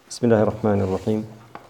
بسم الله الرحمن الرحيم.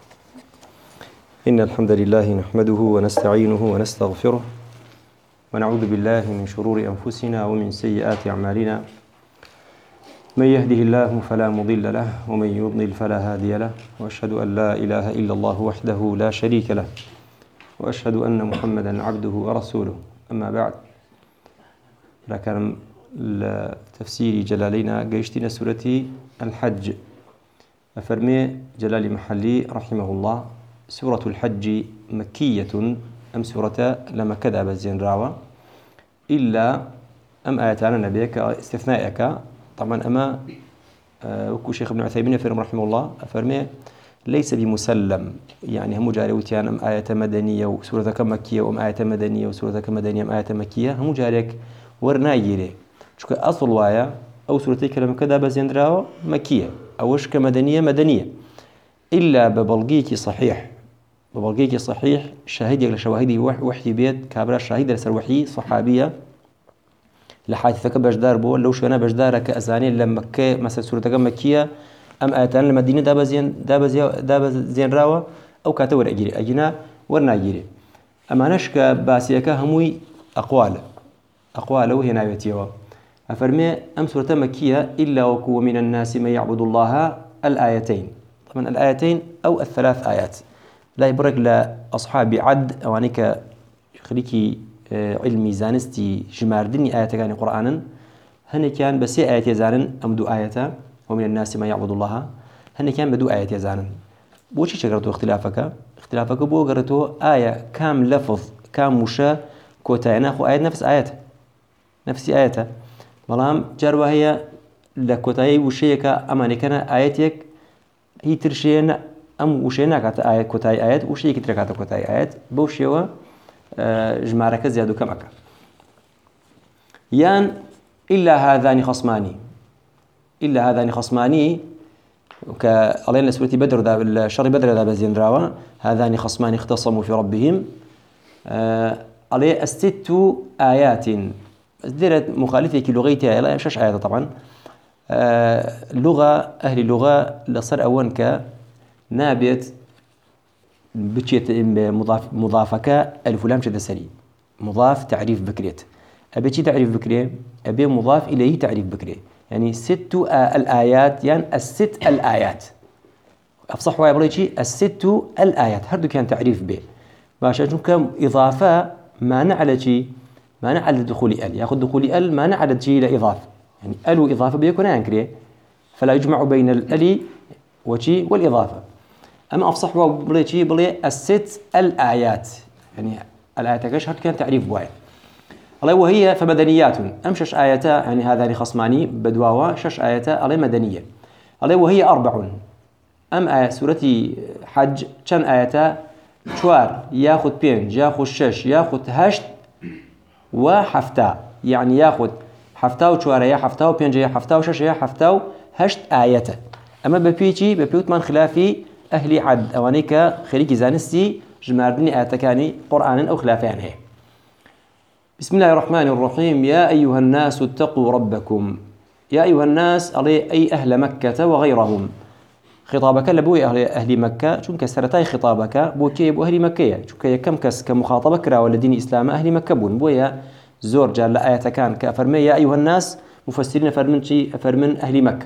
إن الحمد لله نحمده ونستعينه ونستغفره ونعوذ بالله من شرور أنفسنا ومن سيئات أعمالنا. من يهده الله فلا مضل له ومن يضلل فلا هادي له، وأشهد أن لا إله إلا الله وحده لا شريك له، وأشهد أن محمدا عبده ورسوله. أما بعد، لكن تفسير جلالينا قيشتنا سورة الحج. أفرمي جلال محلي رحمه الله: سورة الحج مكية، أم سورة لما كذا بزين راوة إلا أم آياتنا نبيك استثنائك. طبعا أما وكو شيخ ابن عثيمين فرم رحمه الله أفرمي ليس بمسلم، يعني هم جاريوتيان أم آية مدنية وسورة مكية وأم آية مدنية وسورة مدنية أم آية مكية، هم جاريك ورنايري شكو أصل وايا أو سورة كلمة كذا بزين راوة مكية أوش كمدنية مدنية، إلا ببلغيك صحيح شاهد لشواهدي وحي بيت كابرا شاهد لسر وحي صحابية لحادثك بجدار بو لو شونا بجدارك أزاني لما مكة مثلا سورة مكية أم آياتان المدينة دابزين راوة أو كاتور أجينا ورنا أجيري. أما نشك باسيك هموي أقوال وهي نايوتيوا. أفرمي أم سورة مكية إلا وكو من الناس من يعبد الله الآيتين. طبعا الآيتين أو الثلاث آيات لا يبرك لأصحاب عد أوانيك خليكي علمي زانستي جماردني آيات كان قرآنا هن كان بس آيات يزانن أم دو آياتا ومن الناس من يعبد الله هن كان بدو آيات يزانن. بوشي شكرتو اختلافك بو قرتو آية كام لفظ كام مشا كوتاينا خو آيات نفس آياته بلام جاروا هي لكوتاي وشيكا أماني كان آياتك هي ترشين أم وشينا كات آيات كوتاي آيات وشيك تركات كوتاي آيات بوشيوا جمارك زيادو كمك يان إلا هذان خصماني وكالله سورة بدر ذا الشر بدر ذا بزين راوا هذان خصمان اختصموا في ربهم عليه الست آيات ديرت مخالفة لغيتها لا شش آيات طبعا لغة أهل اللغة لصر أونك نابت بتشيت مضافك ألف لام شد سري مضاف تعريف بكريت أبي شي تعريف بكري أبي مضاف إليه تعريف بكري يعني ست الآيات يعني الست الآيات أفصح ويا بريشي الست الآيات هردو كان تعريف به باشا كم إضافة ما نعلى شيء ما نعلى دخول ال ياخذ دخول ال ما نعلى شيء إلى إضافة يعني ال وإضافة بيكون ينكري فلا يجمع بين الأل وشي والإضافة. أما أفصح وبليشي بلي الست الآيات يعني الآيات كشهر كان تعريف بواي الله وهي فمدنيات أمشش آياتا يعني هذان خصماني بدواوا شش آياتا الله مدنية الله وهي 4 أم آية سورة حج كان آياتا شوار ياخذ 5 ياخذ 6 ياخذ 8 وحفتا يعني ياخذ حفتا وشوار يا حفتا و5 يا حفتا و6 يا حفتا و8 آياتا. أما ببيوت من خلافي أهل عد أوانيك خليك زانستي جماردني آياتكاني قرآن أو خلافان هي. بسم الله الرحمن الرحيم. يا أيها الناس اتقوا ربكم. يا أيها الناس أي أهل مكة وغيرهم. خطابك لبوي أهل مكة شون كسرتاي خطابك بوكي بو أهل مكة شون كم كس كمخاطبك را والدين إسلام أهل مكة بون بويا زور جال آياتكان كأفرمي يا أيها الناس مفسرين أفرمن أهل مكة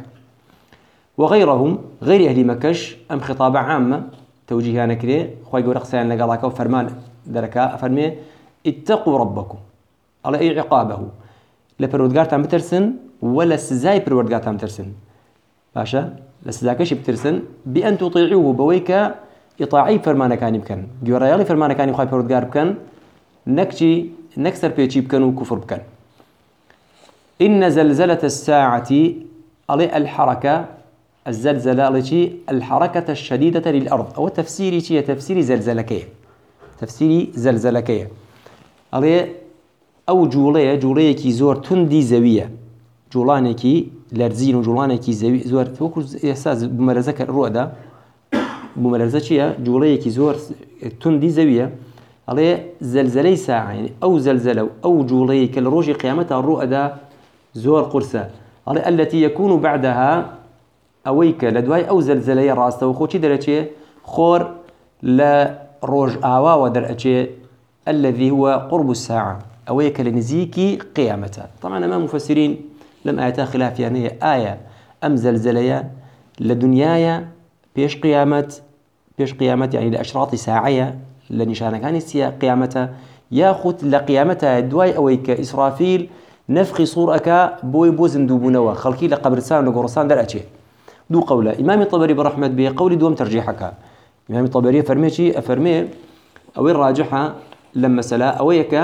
وغيرهم غير أهل مكش أم خطابة عامة توجيهانا كده خوي يقول رقصان لقاك وفرمان دركا أفرمي اتقوا ربكم على أي عقابه لبرودقار تام بترسن ولا سزاي برودقار تام ترسن باشا لسزاكش بترسن بأن تطيعوه بويك إطاعي فرمانا كان يمكن جوريالي فرمانا كان يخاي برودقار بكن نكسر بيتشي بكن وكفر بكن. إن زلزلة الساعة على الحركة الزلزلة التي الحركة الشديدة للأرض أو تفسيري شيء تفسيري زلزلكية على أو جولية كي زور تندي زوية جولاني كي لرزين وجولاني كي زور توكل إحساس بمرزك الرؤدة بمرزة شيء جولية كي زور تندي زوية على زلزلة ساعة يعني أو زلزلة أو جولية كالروج قيامتها الرؤدة زور قرصة على التي يكون بعدها أويك لدواي أو زلزلة راسته وخوتي درجة خور لا روج آوا ودرجة الذي هو قرب الساعة أويك لنزيكي قيامته. طبعا ما مفسرين لم آياتا خلاف يعني آية أم زلزلة لدنيايا بيش قيامة يعني لأشراط ساعية لنشانة كان يستيا قيامته ياخد لقيامته دواي أويك إسرافيل نفخي صورك بوي بوزن دوبونوا خلقي لقبرستان وقرصان درأتي دو قولة. إمام الطبري برحمة به قولي دوم ترجيحك. إمام الطبري فرميشي أفرمي أو الراجحة لما سلا أويك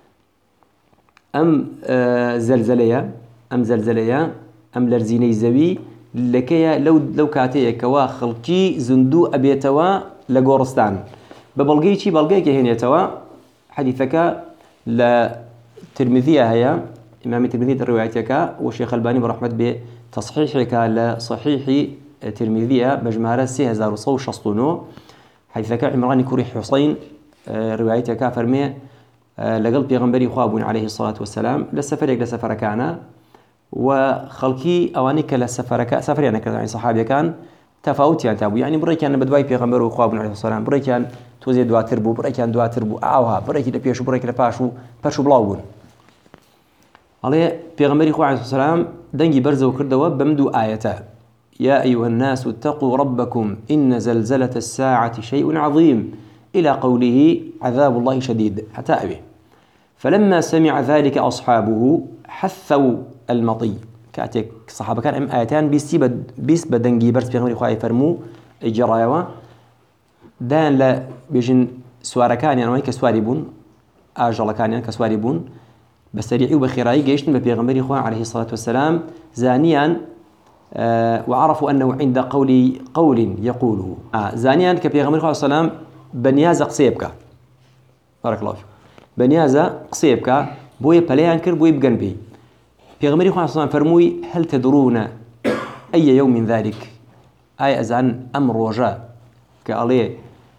أم زلزلية أم لرزيني زوي لكيا لو كاتيا كوا خلقي زندو أبيتوا لقرصان ببلغي شي بلغيك هنا توا حديثك لترمذية هي إمام الترمذي روايتك والشيخ الباني برحمة به تصحيحك لصحيح ترمذية بجمهرة 3169 حيث عمران كوري حسين روايتك فرمي لقل بيغنبري خوابون عليه الصلاة والسلام لسفر كان وخلقي أوانيك سفر يعني صحابي كان تفاوت يعني تابو يعني بري كان بدواي بيغنبر وخوابون عليه الصلاة والسلام بري كان توزي دواتر بو بري كان دواتر بو أوها بري كده بيشو بري كده باشو بلاوون عليه بيغنبري خواب عليه الصلاة والسلام دنجي برزو كردوا بمدو آياتا يا أيها الناس اتقوا ربكم إن زلزلة الساعة شيء عظيم إلى قوله عذاب الله شديد حتى أبي. فلما سمع ذلك أصحابه حثوا المطي كاتك صحابة كان آيتان بيس بدنجي برز بيغمري خواهي فرمو إجرايوا دان لا بيجن سواركان يعني كسواري بون آجل كان يعني كسواري بون بسريعي وبخيراي جيشن ببيغمري خواهي عليه الصلاة والسلام زانيا وعرفوا أنه عند قول يقوله زانيا كبيغمري خواهي عليه السلام بنيازة قصيبك بارك الله فيك بنيازة قصيبك بوي بليان كر بوي بجنبي بيغمري خواهي صلى الله عليه وسلم فرموي هل تدرون أي يوم من ذلك آية أزعن أمر وجاء كاليه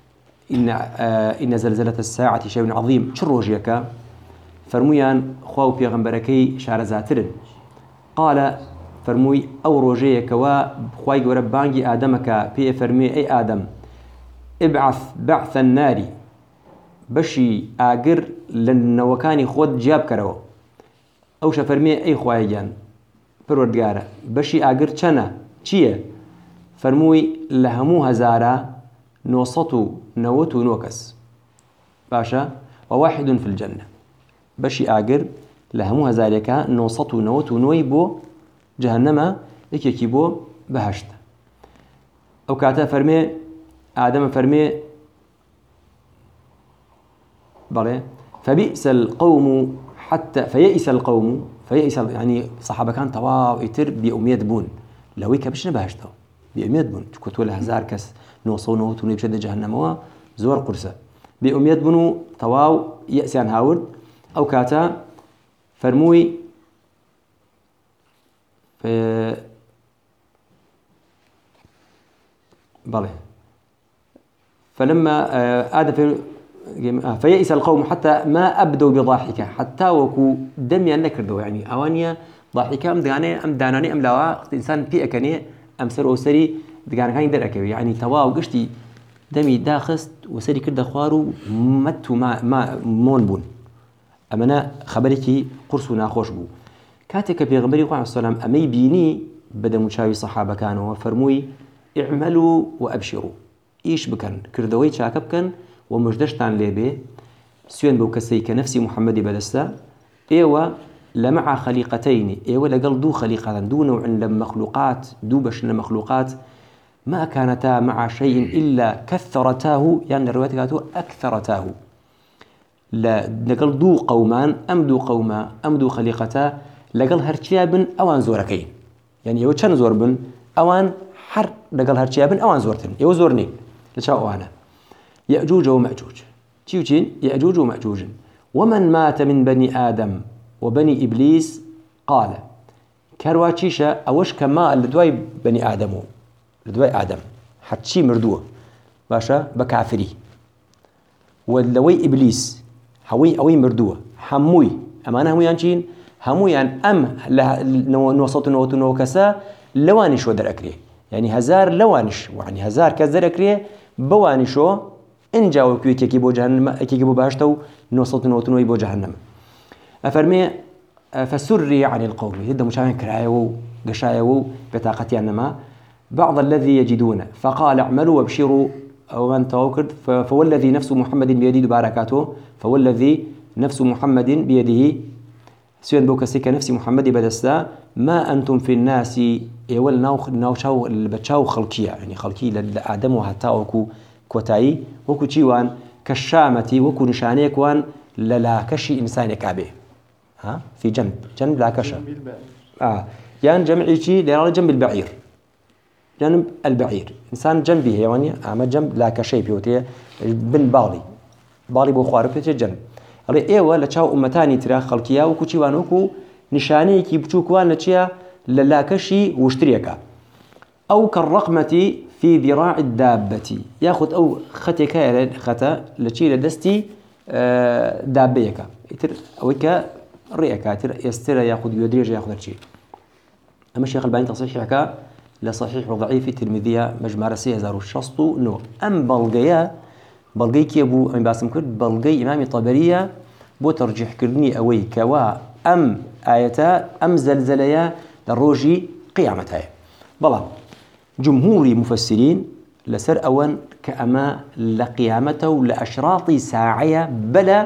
إن زلزلة الساعة شيء عظيم شروجيك فرمويان خواو بيغمبركي شعر زاترن قال فرموي أو روجيك وخواي وربانجي آدمك بي فرمي أي آدم ابعث بعث النار بشي آقر لنوكاني خود جاب كرو أو شفرمي أي خوايجان پروردگارە بەشی ئاگر چەنە چییە؟ فەرمووی لە هەموو هەزارە 999 کەس باشە وواحد في الجنة بەشی ئاگر لە هەموو هەزارێکە 999 بۆ جەهەنەمە یەکێکی بۆ بەهەشتە. ئەو کاتە فەرمێ ئادەمە فەرمێ بەڵێ فبئس القوم حتى فيئس القوم فيئس يعني صحابة كان تواو يتر بأمية بون لو يكبشنا بهشتو بأمية بون كنت ولا هزار كس نوصونه توني بشدة جهنم زور قرصة بأمية بونو تواو يأس عن هاورد أو كاتا فرموي بله فلما آدم فيئس القوم حتى ما أبدوا بضاحكة حتى وكو دمي أنك ردوا يعني أوانيا ضاحكة أم داناني أم لوا إنسان بيئكني أم سر وسري دقان كان يدرك يعني تواو قشتي دمي داخست وسري كرد خوارو متو ما مون بون أمنا خبركي قرص ناخوش بو كاتك بيغمبري عليه السلام أمي بيني بدا مشاوي صحابة كانوا فرموي اعملوا وأبشروا إيش بكن كردوي شاكب كن ومجدشتان ليبي سيون بو كسي كنفسي محمد بدستا ايوه لمع خليقتين ايوه لقل دو خليقة دو نوع من مخلوقات دو بشن مخلوقات ما كانتا مع شيء إلا كثرتاه يعني الروايات قالتوا أكثرتاه لقل دو قومان أم دو قوما أم دو خليقتا لقل هرشيابن أوان زوركين يعني ايوه چن زوربن أوان حر لقل هرشيابن أوان زورتن ايوه زورنين لشاء أنا يأجوج ومأجوج تيوتين يأجوج ومأجوج ومن مات من بني آدم وبني إبليس قال كرواتشيشة أوش كما لدواي بني آدم لدواي آدم حتشي مردوه باشا بكافري ولوي إبليس هوي أوي مردوه حموي أمانة هموي أنشين هموي أن أم نوصت نوتو نوكسا لواني شو در أكري يعني هزار لوانش يعني هزار كذركري بوانشو إن جاوا كيكي بو جهنم كيكي بو باشتو نوصلت نوتنوي بو جهنم أفرمي فسري عن القول هذا مشان كرايو قشايو بطاقتي أنما بعض الذي يجدون فقال اعملوا وابشروا ومن توكد فوالذي نفس محمد بيده بركاته فوالذي نفس محمد بيده سوين بوكسيك نفس محمد بدستا ما أنتم في الناس يول ناوشاو البتشاو خلقية يعني خلقي لآدم وهتاوكو كوتاي وكو تشيوان كالشامة وكو نشانيك وان للا كشي إنسان كابي ها في جنب لا كشا يعني جمعي شي لرا جنب البعير جنب البعير إنسان جنبه يعني أما جنب لا كشي بيوتي بن بالي بو خوارب تيجي جنب على إيوه لتشاو أمتاني ترى خلقيا وكوشي وانوكو نشاني كي بتشوكوان لتشيا للاكشي واشتريكا أو كالرقمة في ذراع الدابة ياخذ أو ختك ختا لتشي لدستي دابيكا يتر أوكا ريكا يتر يستر ياخذ يدريج ياخذ الشيء أما الشيخ الباني تصحيحك لصحيح وضعيف الترمذية مجمع رسيه زارو الشسطو نو أم بلغي كي ابو ام باسم كرد بلغي امام طبريه بو ترجيح كردني اوي كوا ام ايتا ام زلزليا للروجي قيامتها بلا جمهور مفسرين لسر اوان كاما لقيامته لاشراط ساعيه بلا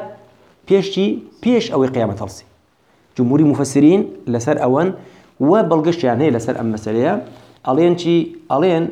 بيش او قيامه رسي جمهور مفسرين لسر اوان وبلغش يعني لسر ام مساليه الين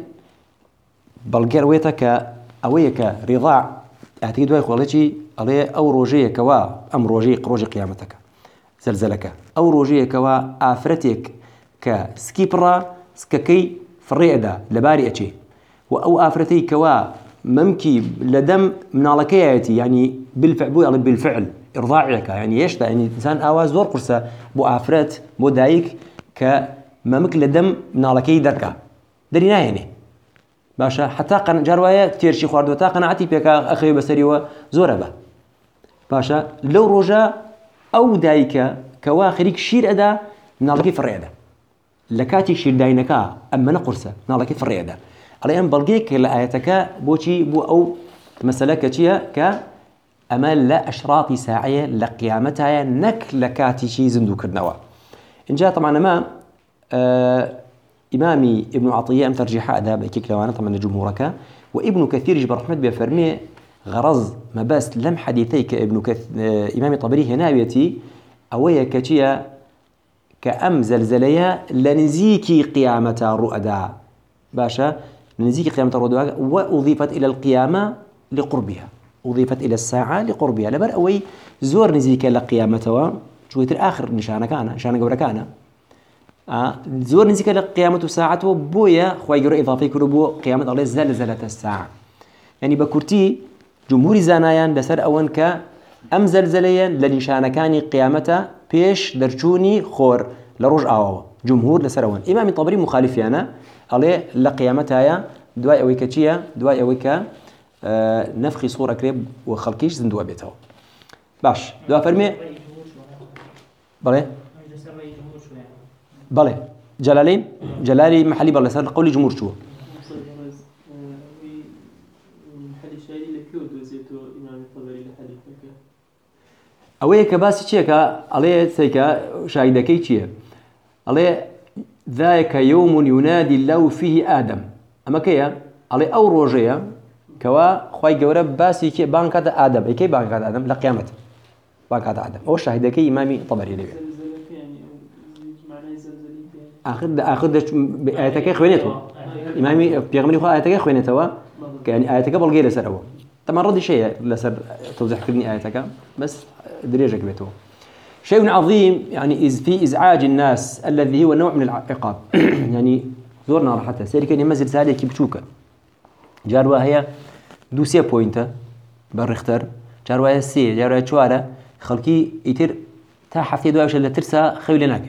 بلغر ويتك أويك رضاع أعتقد واي خالتي عليه أو روجيه كوا أم روجي قيامتك زلزلك أو روجيه كوا آفرتك كسكيبرا سككي فريدا لباري أشي وأو آفرتي كوا ممكي لدم من على كياتي يعني بالفعل إرضاعك يعني إيش ده يعني إنسان آواز زور قرصة بو آفرت بو دايك كممك لدم من على كي دركا درينا يعني باشا حتى جاروايا تيرشي خواردو تا قناعتي بك اخي بسري وزوره به باشا لو رجا او دايكا كواخريك شير ادا نالكي فريدا لكاتي شير داينكا اما نقرسه نالكي فريدا على ان بلقيك لايتك بوشي بو او مسلكه تشيا ك امال لا اشراط ساعيه لقيامتها نك لكاتي شي زندو كرنوا ان جاء طبعا ما إمامي ابن عطية أم ترجيح هذا بكيك لوانا طبعا جمهورك وابن كثير جبر رحمة بفرمي غرض ما بس لم حديثيك إمامي طبري هنا بيتي أويا كتيا كأم زلزليا لنزيكي قيامة الرؤدا باشا لنزيكي قيامة الرؤدا وأضيفت إلى القيامة لقربها أضيفت إلى الساعة لقربها لبر أوي زور نزيكي لقيامتها شوية الآخر نشانة قبر كان زور نزيك لقيامة ساعته بويا خوي يقرأ إضافي كربو قيامة الله زلزلة الساعة يعني بكرتي جمهور زانايان لسر أون أم زلزليا لنشان كان قيامته بيش درجوني خور لرج آوا جمهور لسر أون إمام طبري مخالف يعني عليه لقيامتها دواء أويكتشيا دواء أويكا نفخي صورة كريب وخلقيش زندوا بيته باش دواء فرمي بله جلالي محلي بالله سر قولي جمهور شو اوه كباسي تشيكا عليه سيكا شاهدكي تشيه عليه ذاك يوم ينادي الله فيه آدم اما كيا عليه او روجيا كوا خوي جورب باسي كي بانكات آدم اي كي بانكات آدم لقيامه بانكات آدم او شاهدكي امامي طبري لي آخر آياتك خوينته إمامي بيغمري خو آياتك خوينته يعني آياتك بلغي لسر أول طبعا ردي شيء لسر توضح كرني آياتك بس دريجك بيته شيء عظيم يعني في إزعاج الناس الذي هو نوع من العقاب يعني زورنا راحتها سيري كان يمزل سالي كي بتشوكا جاروا هي دوسية بوينتا برختر جاروا هي سي جاروا هي شوارع خلقي يتر تا حفتي دواش اللي ترسى خويلناك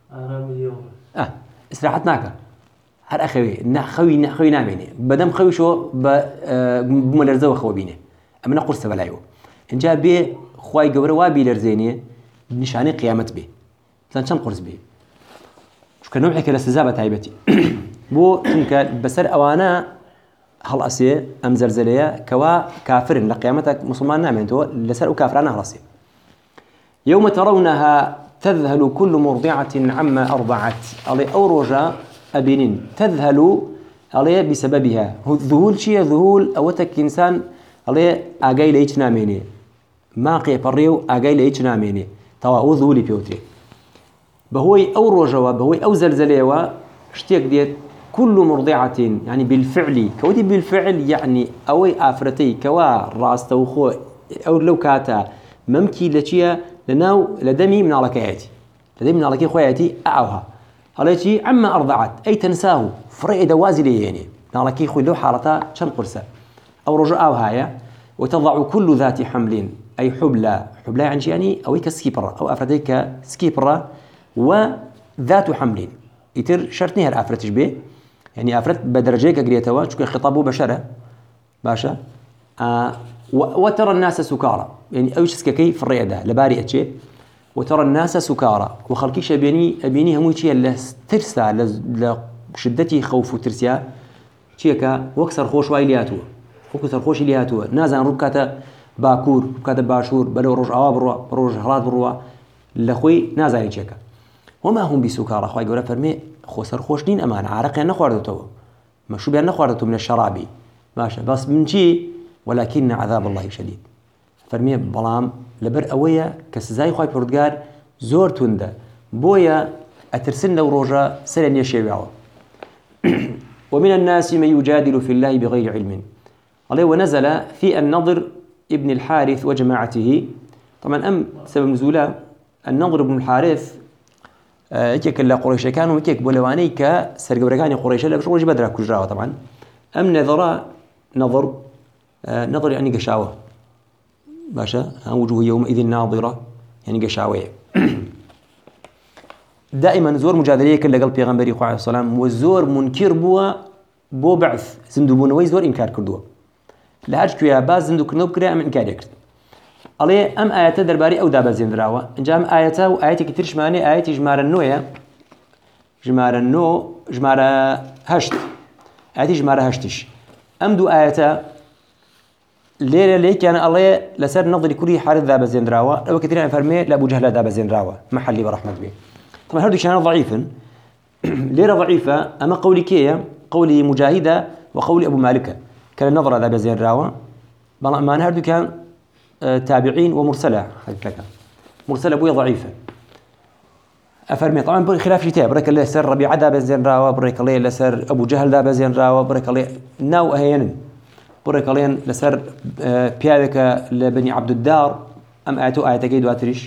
استراحتناك هر أخوي خوي ناميني بدم خوي شو بملرزة وخو بينه أما نقول سبلايو إن جاء به خواي جبر وابي لرزيني نشاني قيامت به لأن شن قرص به شو كان نوعك الاستزابة تعبتي بو تنك بسر أوانا هل أسي أم زلزلية كوا كافر لقيامتك مسلمان نامين تو لسر وكافرانا هل أسي يوم ترونها تذهل كل مرضعة عما أرضعت علي أوروجا أبنين تذهل علي بسببها ذهول شيء ذهول أوتك إنسان علي أجاي ليش ناميني ما قيبريو أجاي ليش ناميني توا ذهولي بيوتري بهوي أوروجا بهوي أو زلزلية اشتيك ديت كل مرضعة يعني بالفعل كودي بالفعل يعني أوي آفرتي كوا راس وخو أو لو كاتا ممكن لشيء لناو لدمي من على كياتي لدمي من على كي خوياتي أعوها هلاشي عما أرضعت أي تنساه فرق دوازي لي يعني من على كي خوي لو حالتها شن قرصة أو رجاء هايا وتضع كل ذات حمل أي حبلى يعني شيء يعني أو كسكيبرة أو أفرتي كسكيبرة وذات حمل يتر شرطني هالأفرتش به يعني أفرت بدرجة كجريتوا شو كخطابه بشرة باشا وترى الناس سكارى يعني أوش سككي في الرياضة لباري أشي وترى الناس سكارى وخلقيش أبيني هم شيء لترسى لشدتي خوف وترسيا شيء وكسر خوش وايلياتو وكسر خوش إلياتو نازن ركعة باكور ركعة باشور بدو روج عواب روج هرات بروا لخوي نازن شيء وما هم بسكارى خوي يقول فرمي خسر خوشنين أمان عارق يعني نخوردتو مشروب يعني نخوردتو من الشرابي ماشي بس من شيء ولكن عذاب الله شديد فرمي بلام لبر أويا كسزاي خوي بردقار زور توندا بويا أترسلنا وروجا سلن يشيبعوا ومن الناس من يجادل في الله بغير علم عليه ونزل في النضر ابن الحارث وجماعته طبعا سبب نزوله النضر بن الحارث يكيك لا قريش كانوا يكيك بولواني كسرقبرقاني قريش لا بشغل بدرا كجراوه طبعا نظر يعني قشاوه باشا وجوه يومئذ ناظره يعني قشاويه دائما زور مجادليه كل قلب پیغمبري خو عليه السلام وزور منكر بو بعث زندوبون ويزور انكار كردوا لهاج يا باز زندو كنو بكرا من انكار يكرد عليه ام ايات درباري او دابا زندراوه انجام اياته وايات كثير معنى ايات جمار النويه جمار هشت ايات جمار هشتش ام دو اياته ليه كان الله لسر نظري كل حارث ذاب زندراوه او كثير فرمي لابو جهل ذاب زندراوه محلي برحمه بيه طبعا هذا كان ضعيفا ليه ضعيفه اما قولي كيه قولي مجاهده وقولي ابو مالكه كان النظر ذاب زندراوه ما هذا كان تابعين ومرسله هكذا مرسله ابويا ضعيفه افرمي طبعا بخلاف شتاء برك الله سر ربيعه ذاب زندراوه برك الله لسر ابو جهل ذاب زندراوه برك الله ناو اهين برك الله لسر بيادك لبني عبد الدار ام ايتو ايتك دواتريش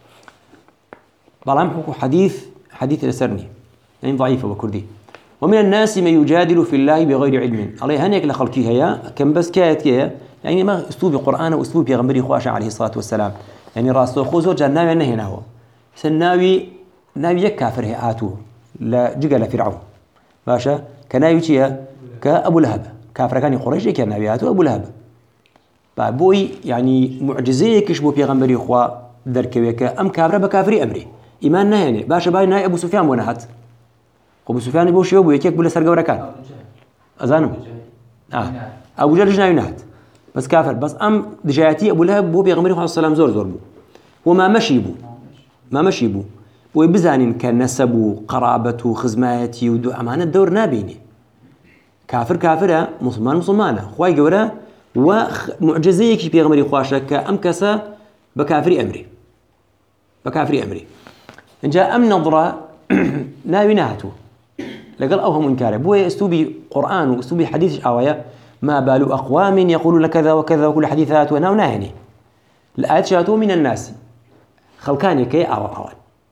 بلام حكو حديث لسرني يعني ضعيفه وكردي ومن الناس من يجادل في الله بغير علم الله هنيك لخلقي هيا كم بس كايت يعني ما اسلوب القران واسلوب پیغمبري خواشا عليه الصلاه والسلام يعني راسو خوزو جناوي انه هنا هو سناوي ناوي كافر هاتو لا جقل فرعون باشا كناوي تيا كابو لهب كافر كان قريش كان نبياته ابو لهب بابوي يعني معجزيه كشبو پیغمبري خوا دركويك ام كافر بكافري امري ايمان نهني باشا باي ناي ابو سفيان ونهت ابو سفيان بو شيبو يكيك بلا سرغوركان اذانو ابو جهل جناوي نهت بس كافر بس ام دجاتي ابو لهب بو پیغمبري خوا السلام زور بو وما مشي بو وبزانين كان نسبو قرابته خزماتي ودو امانه دور نابيني كافر مسلمانه خوای گەورە و معجزەیەکی پێغەمبەری خواشە کە ئەم کەسە بەکافری ئەمری اینجا ئەم نەظرە ناوی نهاتوو لەگەڵ ئەو هەموو ئینکارە بۆیە ئەسلوبی قورئان و ئەسلوبی حەدیث ئاوایە ما بال أقوام يقولون كذا وكذا وكل حديثات وناو ناهني الآيات شاتو من الناس خلقاني كي أوان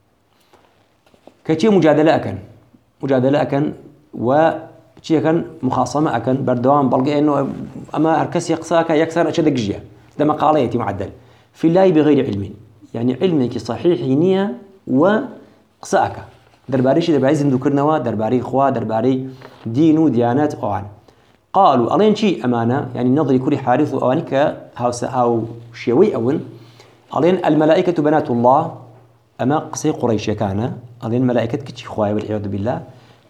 كتشي مجادلة أكن و شيء كان مخاصمة أكن بردوام بلقي إنه أما أركس يقصاك يكسر أشد جيا ده مقاليتي معدل في الله بغير علم يعني علمك صحيح نية وقصاك درباري شيء درباري زندوكرنوا درباري خوا درباري دين وديانات أوان قالوا ألين شيء أمانة يعني نظري كل حارث وأوانك أو شيوي أون ألين الملائكة بنات الله أما قصي قريش كان ألين ملائكة كتشي خواي والعياذ بالله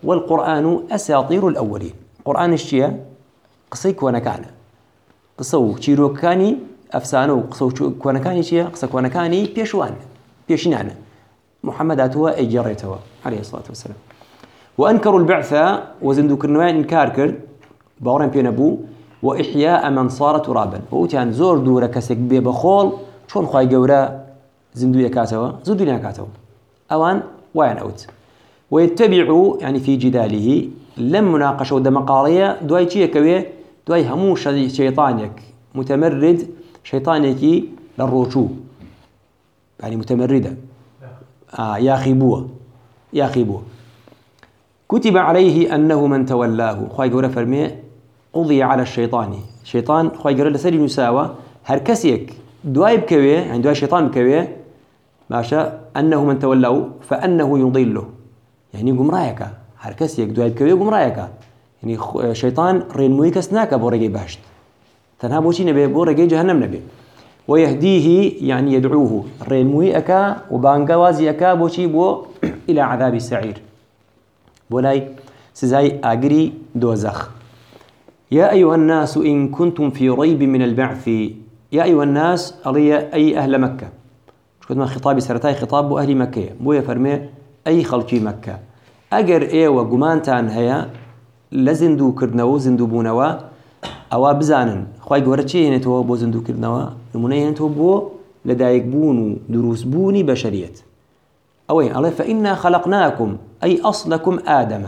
والقرآن أساطير الأولين. قرآن الشيء قصيك ونكانه قصو شيرو كاني أفسانه قصو كونكاني شيء قصة كونكاني بيشوان بيشنانه محمد هو أجريته عليه الصلاة والسلام. وأنكروا البعثة وزندوك النوان إنكار كرد باورن بينبو وإحياء من صار ترابا وأتيان زور دورة كسك بخول شون خواي جورا زندو يكاتوا زندو يكاتوا أوان وين أوت ويتبعوا يعني في جداله لم مناقشة ودمقارية دواي شيء كويه دواي هموش شيطانك متمرد شيطانك للرجوع يعني متمردة يا خيبوه كتب عليه أنه من تولاه خواي جورا فرمي قضي على الشيطان شيطان خواي جورا لسري نساوى هركسيك دواي بكويه يعني دواي شيطان بكويه ماشا أنه من تولاه فأنه يضله يعني قمرايك هركسيك دواي بكويه قمرايك يعني شيطان رينموي كسناك بورجي بهشت تنها بوشي نبي بورجي جهنم نبي ويهديه يعني يدعوه رينموي أكا وبانقوازي أكا بوشي بو إلى عذاب السعير بولاي سزاي آقري دوزخ. يا أيها الناس إن كنتم في ريب من البعث يا أيها الناس أي أهل مكة شكوت ما خطابي سرتاي خطاب بو أهل مكة بو يفرمي أي خلقي مكة أجر إيوة قمانتان هيا لزندو كردنوا زندو بونوا أو بزانن خواي قورتشي هنتو بو زندو كردنوا المني هنتو بو لدايك بونو دروس بوني بشرية أوين الله فإنا خلقناكم أي أصلكم آدم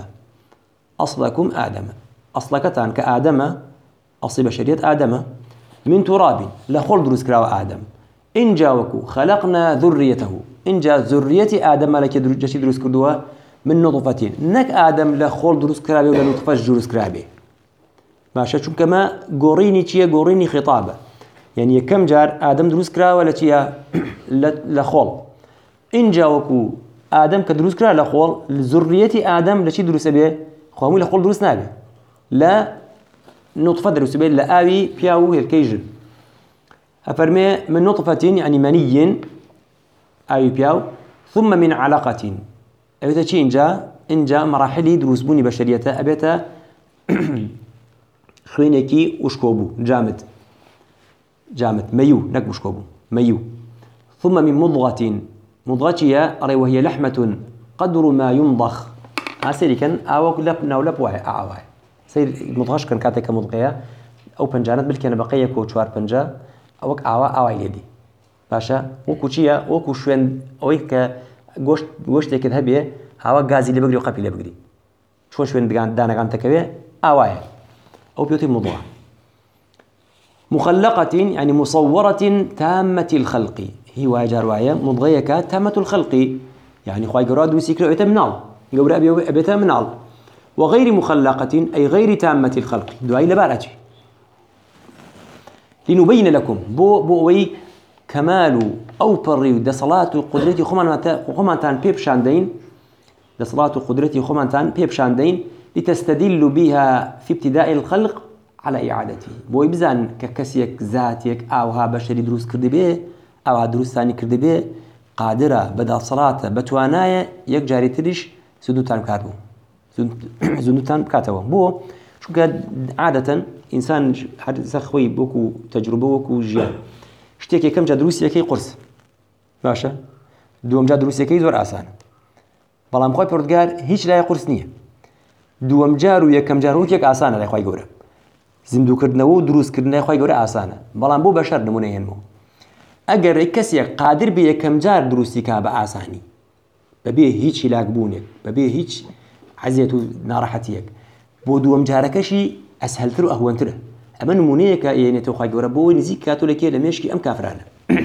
أصلكتان كآدم أصل بشرية آدم من تراب لخل دروس كراو آدم إن جاوكو خلقنا ذريته إن جاء ذرية آدم لك جشي دروس كردوا من نطفتين نك آدم لخل دروس كرابي ولا نطفة دروس كرابي ماشا شو كما قوريني تشيا قوريني خطابة يعني كم جار آدم دروس كراو ولا تشيا لخل إن جاوكو آدم كدروس كرا لخول ذرية آدم لشي دروس أبيه خوامي لخول دروس نابه لا نطفة دروس أبيه لا آوي بياو الكيجل أفرمي من نطفة يعني مني آوي بياو ثم من علقة أبيتا شي إن جاء مراحلي دروس بوني بشرية أبيتا خوينيكي وشكوبو جامد ميو نك وشكوبو ميو ثم من مضغة مضغتها وهي لحمة قدر ما يمضخ هاسيري كان أوك لبنا ولبوه أعواه سير مضغش كان كاتك مضغية أو بنجانات بالكنا بقية كوتشوار بنجا أوك أعواه يدي باشا وكوشيا وكوشين أويك جوشت كذهبيه أوك غازي اللي بقري وقبل اللي بقري شوين دانا كان تكبيه أعواه أو بيوتي مضغة مخلقة يعني مصورة تامة الخلق هي واجه رواية مضغيك تامة الخلق يعني خواي قراد وسيكرو يتمنال قبر أبي تمنال وغير مخلقة أي غير تامة الخلق دعاء لبارتي لنبين لكم بوي كمال أو بري دصلاة قدرتي خمانتان بيبشاندين دصلاة قدرتي خمانتان بيبشاندين لتستدل بها في ابتداء الخلق على إعادته بوي بزان ككسيك ذاتيك أوها بشري دروس كردبيه أو دروس ثاني كردبيه قادرة بدأ صلاة بتوانايا يكجاري تريش سدوتان كاتو سدوتان كاتو بو شو قد عادة إنسان حد سخوي بوكو تجربة بوكو جيان شتيكي كم جا دروس يكي قرص باشا دوم جا دروس يكي زور آسان بلام خوي بردقار هيش لا يقرص نية دوم جارو يكم جارو يك آسان لا خوي جورا زندو كردنو دروس كردنا خوي جورا آسان بلام بو بشر نمونه ينمو أجر كسي قادر بيه كم جار دروسي كاب آساني ببيه هيج هلاك بونك ببيه هيج عزيتو نارحتيك بودوم جاركشي أسهل ترو أهون تره أما نمونيك يعني توخاي جورا بو نزيك كاتوليكي لمشكي أم كافرانا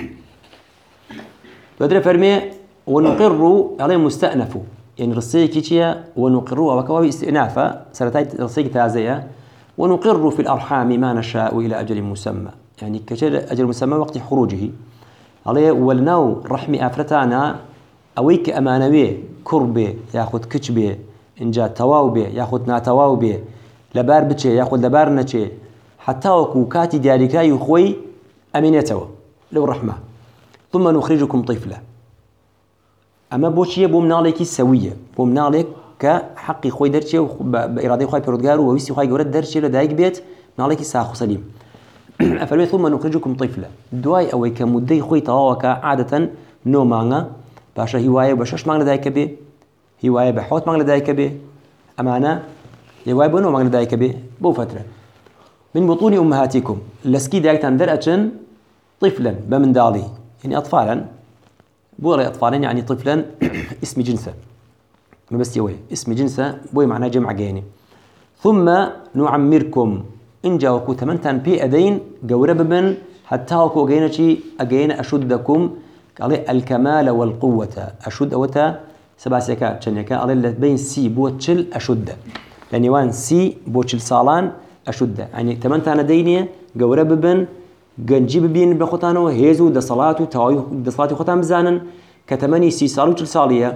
بدر فرمي ونقر عليه مستأنف يعني رصيكي تيا ونقر وكواوي استئنافا سرتاي رصيكي تازيا ونقر في الأرحام ما نشاء إلى أجل مسمى يعني كشيء أجل مسمى وقت خروجه عليه ولناو رحمي أفرتانا أويك أمانوي كربي ياخذ كتشبي إن جاء تواوبي ياخذ ناتواوبي لبار بتشي ياخذ لبار نتشي حتى وكو كاتي ديالكا يخوي أمينيتوا لو رحمة ثم نخرجكم طفلة أما بوشي بومنالك سوية بومنالك كحقي خوي درشي بإرادة خوي بردقار وويسي خوي جورد درشي لدايق بيت نالك ساخو سليم أفرمي ثم نخرجكم طفلا دواي أو كمدي خوي تواوك عادة نو مانا باشا هواية بشش مانا دايك بي هواية بحوت مانا دايك بي أمانة هواية بنو مانا دايك بي بو فترة من بطون أمهاتكم لسكي دايك تندر أتشن طفلا بمن دالي يعني أطفالا بوري أطفالا يعني طفلا اسم جنسه ما بس يوي اسم جنسه بوي معناه جمع جيني ثم نعمركم إن جاوكو تمنتان بي أدين قورب من حتى وكو أجينا أشدكم قال الكمال والقوة أشد أوتا سبع سكا تشنيكا قال اللي بين سي بوتشل أشد لأن يوان سي بوتشل صالان أشد يعني تمنتان دينية قورب من جنجيب بين بخطانه هيزو دصلاته تاوي دصلاته ختام بزانا كتمني سي صالو تشل صالية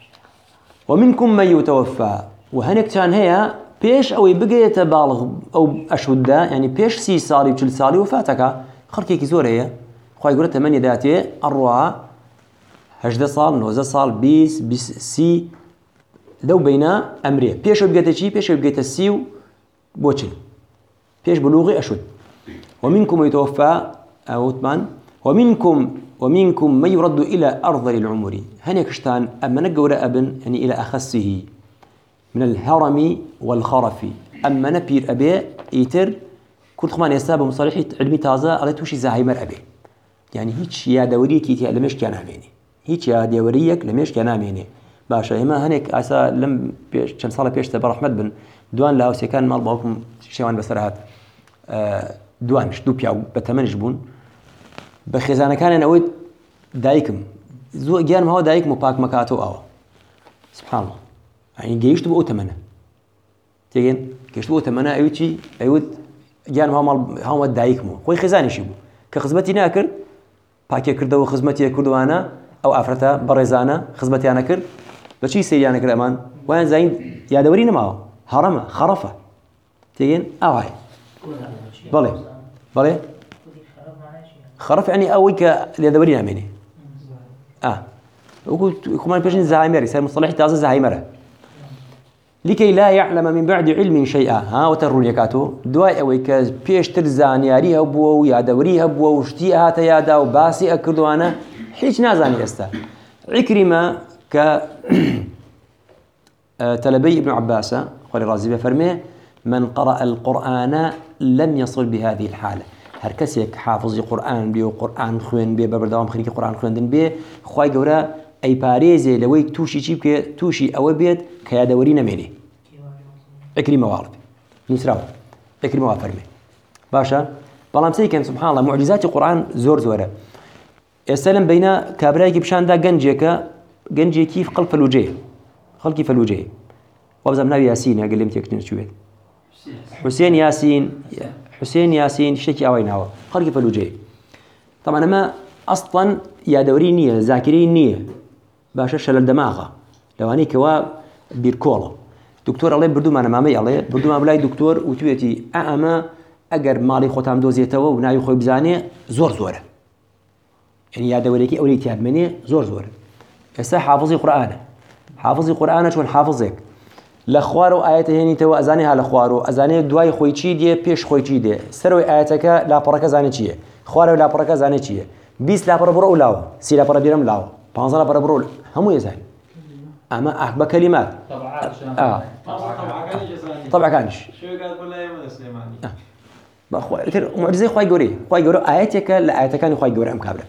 ومنكم من يتوفى وهنك كان هي بيش أو يبقى بالغ أو أشهد يعني بيش سي صالي وشل صالي وفاتك خركي زور هي خوي يقول 8 ذاتي أروى هجدة صال نوزة صال بيس سي لو بين أمرين بيش يبقى شيء بيش يبقى السي بوشل بيش بلوغي أشهد ومنكم يتوفى أو ثمان ومنكم من يرد إلى أرض العمر هني كشتان أما نجور أبن يعني إلى أخصه من الهرم والخرف أما نبير أبي يتر كل خمان يسابه مصالحي علمي تازة على توشي زهايمر أبي يعني هيك يا دوريك يتي لمش كان عميني هيك يا دوريك لمش كان عميني باشا ما هنيك أسا لم بيش كم صار بيش تبر أحمد بن دوان له سكان مال باكم شيوان بسرعات دوانش دو بياو بتمنش بون بخزانة كان أنا أود دايكم زو جان ما هو دايك مباك مكاتو أو سبحان الله يعني جيشت بقو تمنه تيجين جيشت بقو تمنه أيوتي أيود جان ما هو دايك مو خوي خزانة شيبو كخزمتي ناكر باكي كردو خزمتي كردو أنا أو أفرتا برزانة خزمتي أنا كرد بشي سير أنا كرد أمان وين زين يا دورينا معه هرمة خرفة تيجين هاي بلي خرف يعني أويك لدورينا مني وقلت كمان بيجن زهايمر يصير مصطلح تازة زهايمرة لكي لا يعلم من بعد علم شيئا وترون يكاتو دواء أويك بيش ترزان ياريها بو يا دوريها بو وشتيها تيادا وباسي أكردوانا حيش نازاني أستا عكرمة ك تلبي ابن عباس قال الرازي بفرميه من قرأ القرآن لم يصل بهذه الحالة هر کەسێک حافظی قورآن بێ و قورآن خوێن بێ بە بەردەوام خەریکی قورآن خوێندن بێ خوای گەورە ئەیپارێزێ لەوەی تووشی چی بکێ تووشی ئەوە بێت کە یادەوەری نەمێنێ عیکریمە واڵ نووسراوە عیکریمە وا فەرمێ باشە بەڵام سەیکەن سوبحان الله معجزاتی قورآن زۆر زۆرە ئێستا لەم بەینە کابرایەکی پیشاندا گەنجێکی خەڵکی فەلوجەیە وابزانام ناوی یاسینە ئەگەر لێم تێک نەچوێت حسين ياسين شتي أويناوا خارج فلوجي طبعا ما أصلا يا دوري نية ذاكرين نية باشا شلل دماغه لو هني كوا بيركولا دكتور الله بردو معنا مامي الله بردو ما بلاي دكتور وتويتي أما أجر مالي ختام دوزيته ونايو خوي بزاني زور يعني يا دوري كي أولي تياب مني زور هسه حافظي قرآن شو حافظك لخوارو آياته هني تو أزاني هالخوارو أزاني دواي خوي شي دي بيش خوي شي دي سروي آياتك لا بركة زاني شيء خوارو لا بركة زاني شيء 20 لا برو لاو 3 لا برو ديرم لاو 5 لا برو هم يزاني أما أحب كلمات طبعا كانش شو قال كل يوم سليماني بخوي معجزة خوي جوري آياتك لا آياتك كان خوي جوري أم كابره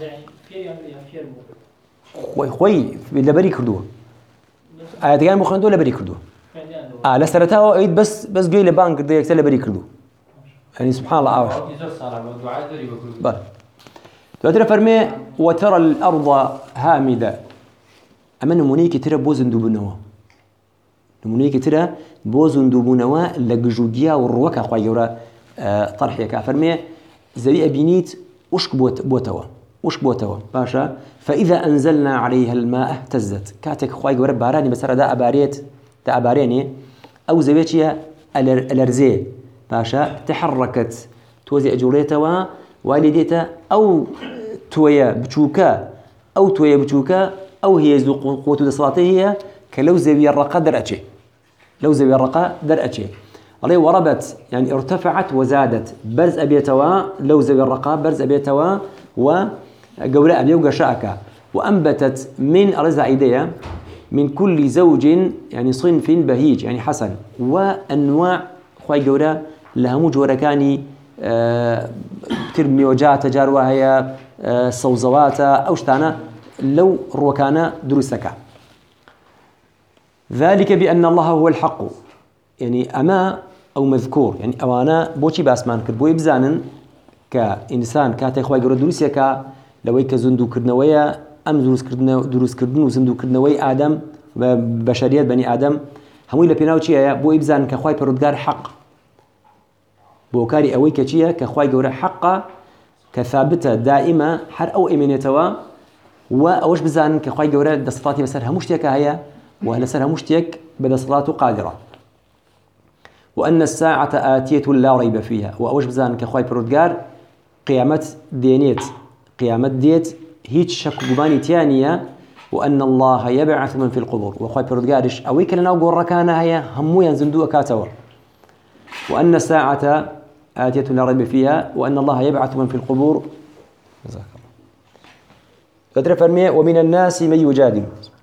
خوي لبري كردوه آياتك كان مخندو لبري كردوه لسرتها أيد بس جاي لبانك ده يكسل بري كردو يعني سبحان الله عاوش بل ترى فرمي وترى الأرض هامدة أما نمونيك ترى بوزن دوبنوا نمونيك ترى بوزن دوبنوا لجوديا والروكة خيورة طرحية فرمي زي أبينيت وش بوتوا باشا فإذا أنزلنا عليها الماء اهتزت كاتك خيورة باراني بس هذا أباريني أو زوجها الأرزية باشا تحركت توزع جوليتها والديتها أو تويا بتشوكا أو هي قوة صلاتها كلو زاوية الرقة درأتشي لو زاوية الرقة درأتشي عليه وربت يعني ارتفعت وزادت برز أبيتوا لو زاوية الرقة برز أبيتوا وقولاء أبيو قشاكا وأنبتت من أرز عيدية من كل زوج يعني صنف بهيج يعني حسن وأنواع خواي قولاء لها مجوركاني ترمي وجاء تجاروا هي صوزوات أو شتانا لو روكانا دروسك ذلك بأن الله هو الحق يعني أما أو مذكور يعني أوانا بوشي باسمان كربوي بزانن كإنسان كاتي خواي قرر دروسيك لويك زندو كردنوية أم دروس كردن وزندو كردنوي آدم بشرية بني آدم هموي لبيناو چيا بو إبزان كخواي پرودگار حق بوكاري أوي كچيا كخواي قرر حق كثابتة دائمة حر أو إيمانيتوا وأوش بزان كخواي قرر دستاتي بسرها مشتيك هيا وهل سرها مشتيك بدستاته قادرة وأن الساعة آتية لا ريب فيها وأوش بزان كخواي برودقار قيامة دينيت قيامة ديت هيج شك قباني تانية وأن الله يبعث من في القبور وخواي برودقارش أويك لنا وقور ركانا هيا همو ينزندو كاتور وأن الساعة آتية لا ريب فيها وأن الله يبعث من في القبور جزاك الله قدر فرمي ومن الناس من يجادل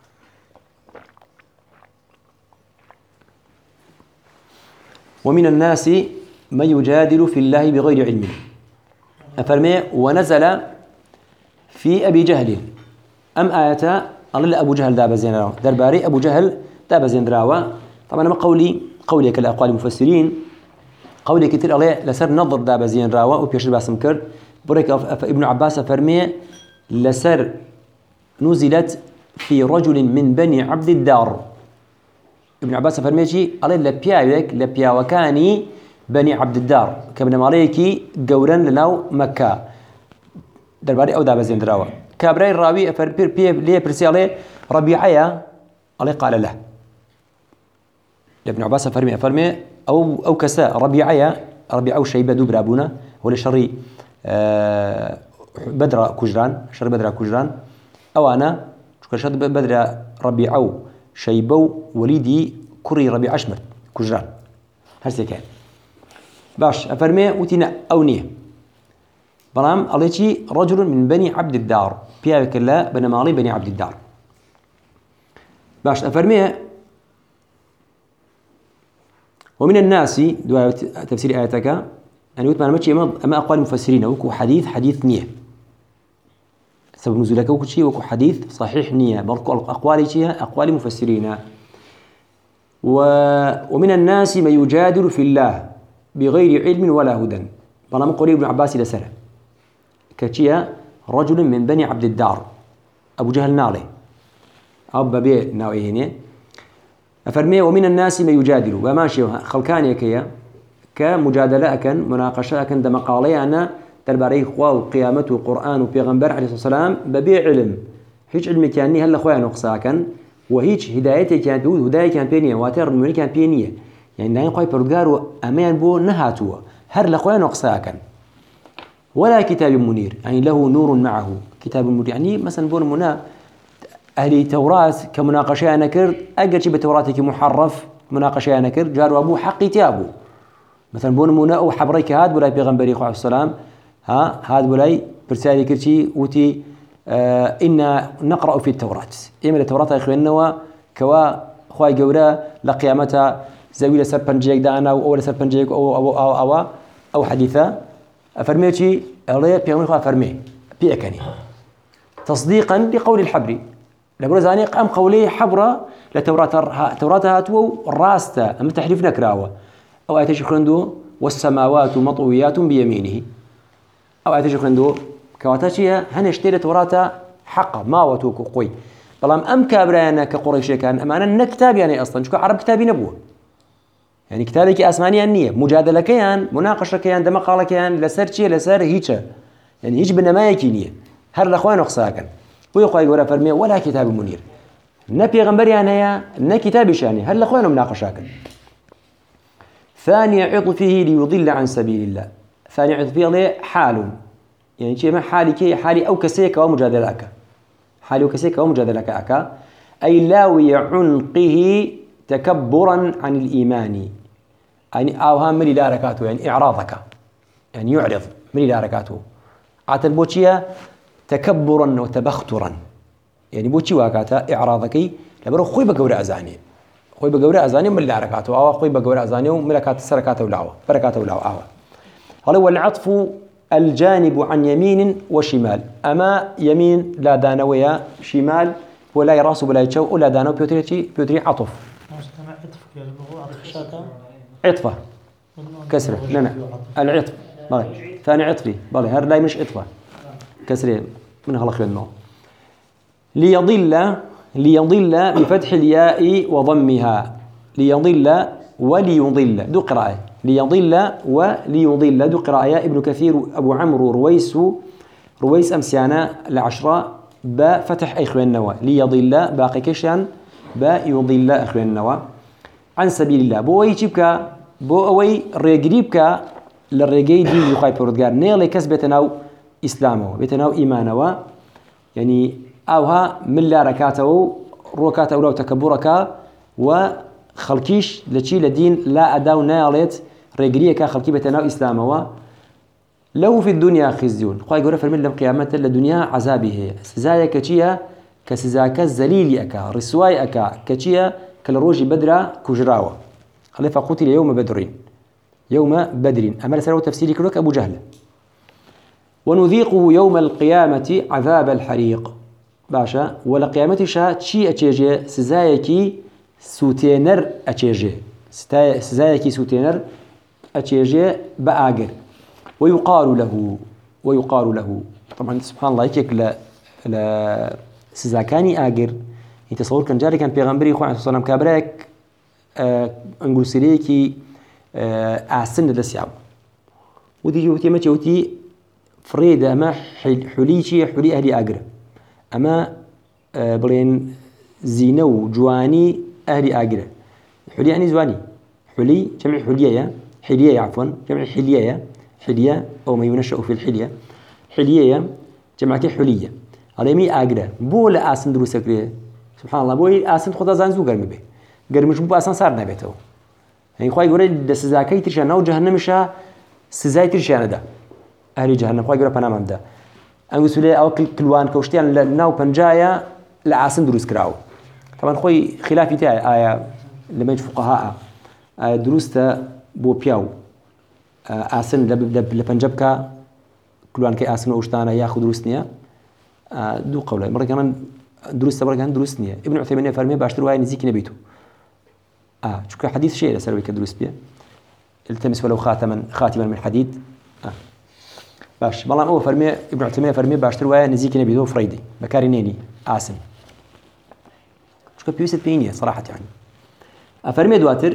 ومن الناس من يجادل في الله بغير علم أفرمي ونزل في أبي جهل أم آية الله أبو جهل داب زين درباري أبو جهل داب زين دراوة طبعا ما قولي كالأقوال المفسرين قولي كتير عليه لسر نظر داب زين راوة وبيشر باسم كرد بريك ابن عباس فرمي لسر نزلت في رجل من بني عبد الدار ابن عباس فرميشي عليه لبيا وكاني بني عبد الدار كابن ماليكي قورا لناو مكة درباري أو دابزين دراوة كابراي الراوي ليه برسي عليه ربيعية عليه قال له ابن عباس فرمي أو كساء ربيعية أو شيبة دوبرابونا ولا شري بدر كجران أو أنا شكرا بدر ربيعو شيبو وليدي كري ربيع أشمر كجران هرسي كان باش أفرمي وتنا أونيه برام عليكي رجل من بني عبد الدار بيابك الله بن مالي بني عبد الدار باش أفرمي ومن الناس دعاء تفسير آياتك أن يتمنى ماشي أما أقوال المفسرين وكو حديث نية سبب نزولك وكو شيء وكو حديث صحيح نية بركو أقوال شيء أقوال مفسرين ومن الناس من يجادل في الله بغير علم ولا هدى برام قولي ابن عباس لسنة كشيء رجل من بني عبد الدار أبو جهل نالي أو ببي ناوي هنا أفرمي ومن الناس من يجادل وماشي خلكان يكيا كمجادلة أكن مناقشة أكن دم قالي أنا درباري خوا وقيامة وقرآن وبيغمبر عليه الصلاة والسلام ببي علم هيج علم كاني هلا خويا نقصا كان وهيج هدايتي كانت هداية كانت بينية واتر من كانت بينية يعني داين خوي برجار أمان بو نهاتوا هر لخويا نقصا كان ولا كتاب منير يعني له نور معه كتاب منير يعني مثلا بون منا أهل توراة كمناقشة أنا كرد أجر شيء بتوراتك محرف مناقشة أنا كرد جار وأبو حق تابو مثلا بون منا أو حبريك هاد ولا بيغمبري خو عليه السلام هاد ولاي برسالة كرشي وتي إن نقرأ في التوراة إما التوراة إخواننا كوا خواي جورا لقيامتها زويل سربنجيك دانا أو سربنجيك أو حديثة أفرميتي الله بيعمل خوا فرمي بيأكني تصديقا لقول الحبري لقول زانيق أم قولي حبرة لتوراة هاتو راستا أم تحريف نكراوة أو آياتي خلندو والسماوات مطويات بيمينه أو آياتي خلندو كواتاشيها هنشتري توراة حق ما وتوكو قوي طالما أم كابرانا كقريشي كان أمانا نكتاب يعني أصلا شكو عرب كتابي نبوه يعني كتابك أسماني النية مجادلة كيان مناقشة كيان دمقالة كيان لسر هيتشا يعني هيج بنماية كينية هر الأخوان أخصاكا ويقول يقول فرمي ولا كتاب منير نبي غنبري أنا نكتاب شاني هر الأخوان مناقشاكا ثاني عطفه ليضل عن سبيل الله ثاني عطفه حال يعني شيء ما حالي أو كسيك أو مجادلك حالي وكسيك أو مجادلك أكا أي لاوي عنقه تكبرا عن الإيمان، يعني أوهام من لا ركاته، يعني إعراضك، يعني يعرض من لا ركاته. عتل بوشيا تكبرا وتبخترا، يعني بوشي واكاتا إعراضك لبرو خوي بقورة أزاني، خوي بقورة أزاني من لا ركاته، أو خوي بقورة أزاني وملكات السركاته ولاوة بركاته ولاوة. هذا هو العطف الجانب عن يمين وشمال، أما يمين لا دانوية، شمال ولا يراس ولا يتشو ولا دانو بيوتري عطف. عطفة كسرة نعم العطف بالي ثاني عطفي بالي هذا لا مش عطفة كسرة من خلق لنا. ليضل بفتح الياء وضمها، ليضل وليضل دو قراءة، ليضل وليضل دو قراءة. ابن كثير أبو عمرو رويس أمسيانا العشرة بفتح أخوان النوى، ليضل باقي كشان يضل أخوان النوى عن سبيل الله. بو أي شبكة بو أوي ريقريبك للريقي دين يقاي بردقار نيلي كسبتناو إسلامه بيتناو إيمانه، يعني أوها من لا ركاته روكاته لو تكبرك وخلقيش لشي لدين لا أداو نيالت ريقريك خلقي بيتناو إسلامه. لو في الدنيا خزيون خواهي يقول فرمين لهم قيامة لدنيا عذابه سزايا كتيا كسزاك الزليل أكا رسواي أكا كتيا كالروج بدرا كجراوة خليفة قتل يوم بدر أما لسنة تفسيري كروك أبو جهل. ونذيقه يوم القيامة عذاب الحريق باشا ولا قيامتي شا تشي أتشيجي سزايكي سوتينر أتشيجي سزايكي سوتينر أتشيجي بآجر. ويقال له طبعا سبحان الله يكيك لا سزاكاني آجر يتصور كان جاري كان بيغمبري خواه عليه الصلاة والسلام كابراك انقل سريكي أحسن لسياب ودي جوتي ما جوتي فريد أما حلي أهلي آجر أما بلين زينو جواني أهلي آجر حلي يعني زواني حلي جمع حلية عفوا جمع حلية أو ما ينشأ في حلية جمعك حلية هذا مي آجر بولا آسن دروس كريه سبحان الله بوي آسن خدا زانزو قرمي به قرمش بو آسن صار نبيته يعني خواهي يقول ده سزاكي ترشان أو جهنم شا سزاي ترشان ده أهل جهنم خواهي يقول بنام ده أنا سولي أو كلوان كوشتيان لناو بنجايا لآسن دروس كراو طبعا خوي خلافي تاعي آية لما يجي فقهاء آية دروس تا بو بياو آسن لبنجبك كلوان كي آسن وشتانا ياخذ دروسنيا دو قوله مرة كمان دروس تبرك عن دروس نية. ابن عثيمين فرمي باشتروا هاي نزيك نبيته شو حديث شيء لسروي كدروس بيه التمس ولو خاتما من حديد باش والله هو فرمي ابن عثيمين فرمي باشتروا هاي نزيك نبيته فريدي بكارينيني آسن شو بيوسد بيني صراحة يعني فرمي دواتر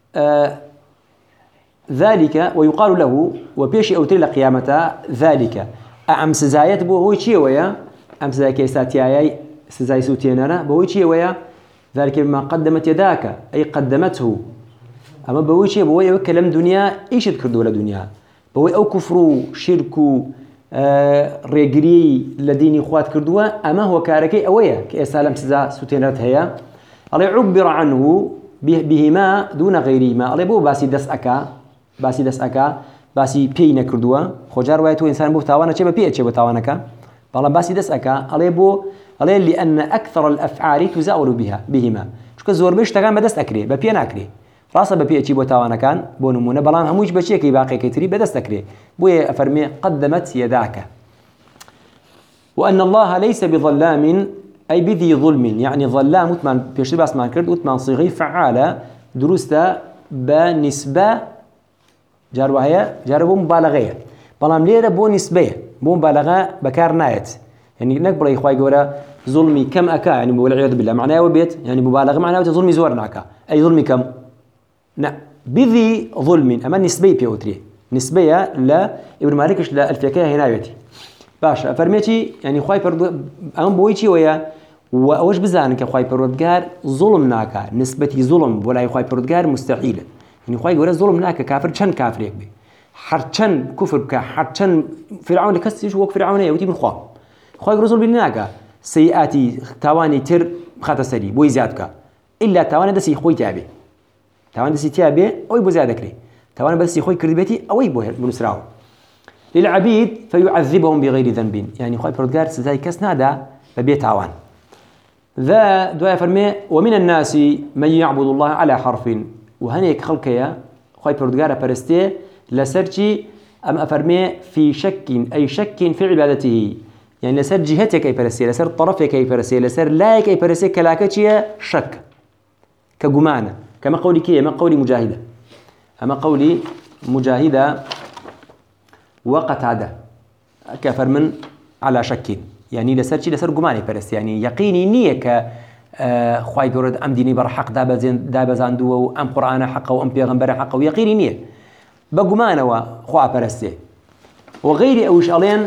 ذلك ويقال له وبيشي أوتر لقيامته ذلك أمس زايد بو هو شيء ويا أمس زاي كيساتياي سزاي سوتيننا بويشي ويا ذلك بما قدمت يداك أي قدمته أما بويشي بوي كلام دنيا إيش تكردوا لدنيا بوي أو كفرو شركو ريجري الذين إخوات كردوا أما هو كاركي أويا كإسالم سزا سوتينات هيا الله يعبر عنه بهما دون غيرهما الله بو باسي دس أكا باسي بينا كردوا خجار ويتو إنسان بو تاوانا شبه بيه شبه تاوانكا بالله باسي دس أكا الله بو الله لأن أكثر الأفعال تزاول بهما شو كزور بيش تكان بدست أكري ببينا أكري راسه ببيع شيء بتاوانا كان بونمونه بلان هموش بشيء كي باقي كتري بدست أكري بوي أفرمي قدمت يداك. وأن الله ليس بظلام أي بذي ظلم يعني ظلام وثمان بيش باس ما كرد وثمان صيغي فعالة دروسته بنسبة جاروها جاربو مبالغة بلان ليرة بو نسبة بو مبالغة بكار نايت يعني نقبل إخوة يقول ظلمي كم أكا يعني والعياذ بالله معناه وبيت يعني مبالغة معناه ظلمي زورنا أكا أي ظلمي كم نعم بذي ظلم أما نسبي بيوتري نسبية لا ابن مالكش لا الفكاهة هنايتي باشا فرميتي يعني خواي برد أم بويتي ويا وأوش بزانك خواي بردقار ظلم ناكا نسبتي ظلم ولا خواي بردقار مستحيل يعني خواي يقول ظلم ناكا كافر شن كافر يكبي حرشن كفر بك حرشن فرعون لكسيش وك فرعون يوتي من خوا خواي رسول بالناكا سيئاتي تواني تر بخاتە سەری بۆی زیاد بکە ئللا تاوانە دەستی خۆی تیابێ تاوان دەستی تیابێ ئەوەی بۆ زیاد دەکرێت تاوانە بەدەستی خۆی کردبێتی ئەوەی بۆ بنووسراوە للعبيد فيعذبهم بغير ذنب يعني خواهي پروردگار سزای کەس نادا بەبێ تاوان ذا دعاء فرمي ومن الناس من يعبد الله على حرف وهنيك خلقيا خواهي پروردگار پرسته لسرچی ام افرمي في شك اي شك في عبادته يعني لسر جهتك اي پرسته لسر طرفك اي پرسته لسر لايك اي پرسته كلاكتشيا شك كجمانه كما قولي كي ما قولي مجاهده اما قولي مجاهده وقتاده كفر من على شك يعني لسر شي لسر جماني برس يعني يقيني نية ك خواي جورد أم ديني بر حق دابزاندو وأم قرآن حق وأم بيغمبر حق ويقيني نية بجمانه وخوا برسته وغير أوش ألين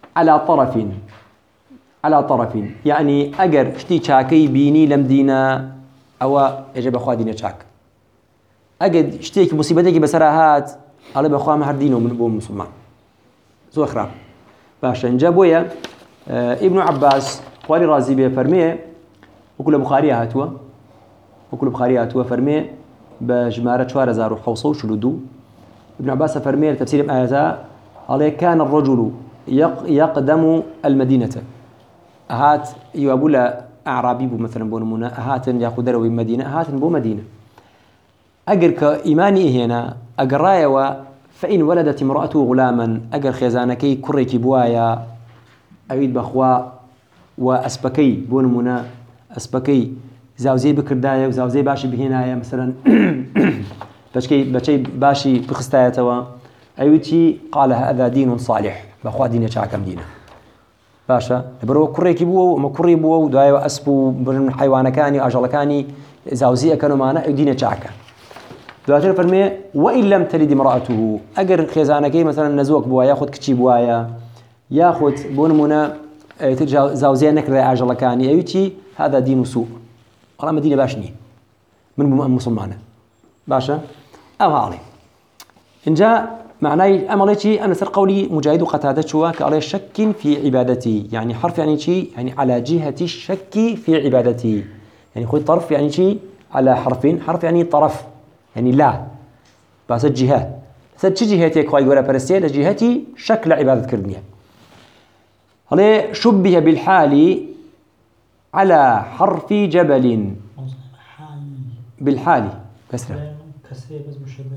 على طرف يعني أجر شتي شاكي بيني لم دينا أو يجب أخوا دينا شاك أجد شتيك مصيبتك بسرعات الله بأخوا مهر دينه من بوم مسلمان زو خراب باشا جابويا ابن عباس خواري رازي بيه فرميه وكل بخاري هاتوا فرميه بجمارة 4000 شلودو ابن عباس فرميه تفسير آياتا قال كان الرجل يقدم المدينة هات يوابولا أعرابي بو مثلا بونمونا هات ياخذ دروي المدينة هات بو مدينة أجر كإيماني هنا أجر رايوا فإن ولدت امرأته غلاما أجر خزانكي كريكي بوايا أريد بخوا وأسبكي بونمونا أسبكي زاوزي بكردايا وزاوزي باشي بهنايا مثلا بشي باشي بخستايتوا أيوتي قال هذا دين صالح بخوا دين شاكم دينه باشا برو كريكي بو وما كري بو ودايا أسبو من حيوانكاني أجلكاني زاوزي كانوا معنا دين شاكا دواتر فرمي وإن لم تلد امرأته أجر خزانكي مثلا نزوك بوا ياخذ كتشي بوايا ياخذ بونمونا زاوزي نكر أجلكاني أيوتي هذا دين سوء والله مدينة باشني من مسلمانة باشا أو هالي إن جاء معناه أمالي أنا سر قولي مجاهد قتادة شوا كعلى شك في عبادتي يعني حرف يعني شيء يعني على جهة الشك في عبادتي يعني خذ طرف يعني شيء على حرفين حرف يعني طرف يعني لا بس الجهات سد جهتك خواي ولا برسيل جهتي شكل عبادة كردنيا هلا شبه بالحال على حرف جبل بالحال كسرة بس مشددة